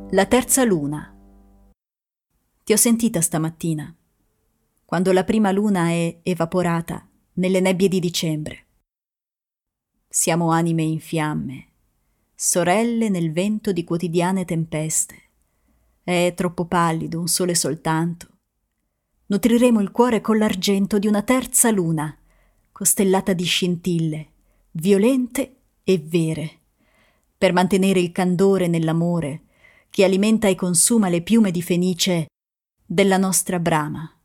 La terza luna. Ti ho sentita stamattina, quando la prima luna è evaporata nelle nebbie di dicembre. Siamo anime in fiamme, sorelle nel vento di quotidiane tempeste. È troppo pallido un sole soltanto. Nutriremo il cuore con l'argento di una terza luna, costellata di scintille, violente e vere, per mantenere il candore nell'amore che alimenta e consuma le piume di fenice della nostra brama.